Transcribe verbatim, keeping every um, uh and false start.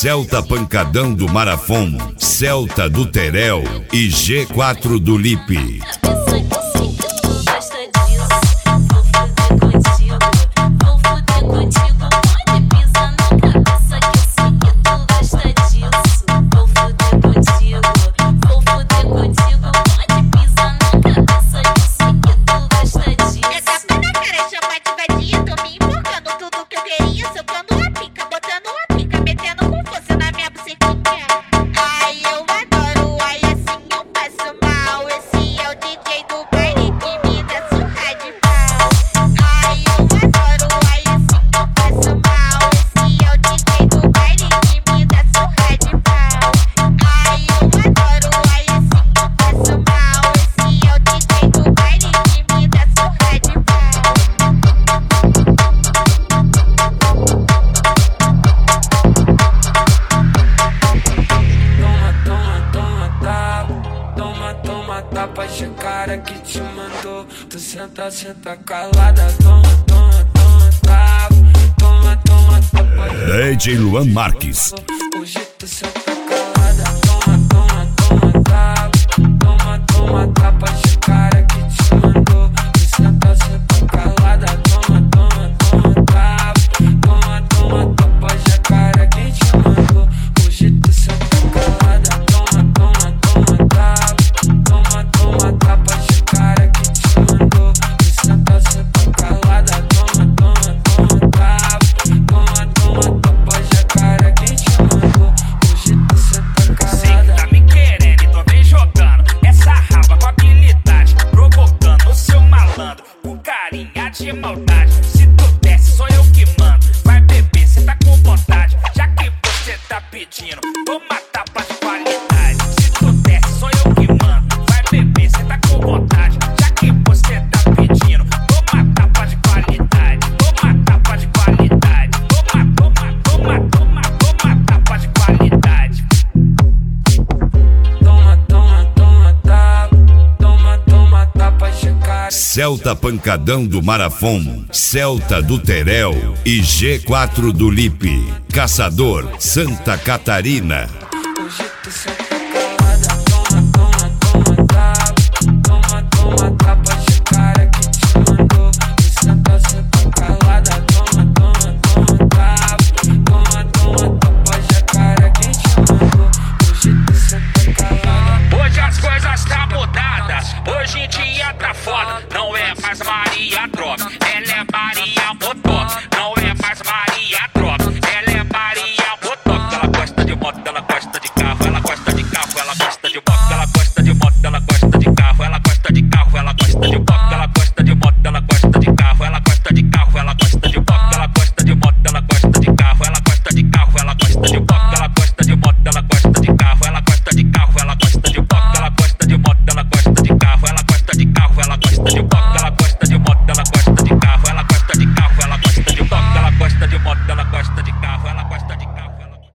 Celta Pancadão do Marafon, Celta do Terel e G quatro do Lipe. Tapa de cara que te mandou. Tu senta, senta calada. Toma, toma, toma, tapa. Toma, toma, tapa. D J Luan Marques. Hoje tu senta calada. Toma, toma, toma, tapa. Toma, toma, tapa de cara que te mandou. Tu senta, senta calada. Toma, toma, toma, tapa. Toma, toma, tapa de cara que te mandou. Hoje tu senta calada. Toma, toma, toma, tapa. Toma, toma, tapa de cara que te mandou. Tu senta, senta calada. Toma, toma, toma, tapa. Toma, toma, tapa de cara que te mandou. Hoje tu senta calada. Sei que tá me querendo e tô bem jogando essa raba com habilidade, provocando o seu malandro com carinha de maldade. Se tu desce, sou eu que mando. Vai beber, cê tá com vontade. Já que você tá pedindo, toma tapa de qualidade. Se tu desce, sou eu que mando. Vai beber, cê tá com vontade. Já que você tá pedindo, toma tapa de qualidade. Toma tapa de qualidade. Toma, toma, toma, toma, toma tapa de qualidade. Toma, toma, toma, tapa. Toma, toma, tapa de cara. Celta Pancadão do Marafon, Celta do Terel e G quatro do Lipe. Caçador, Santa Catarina.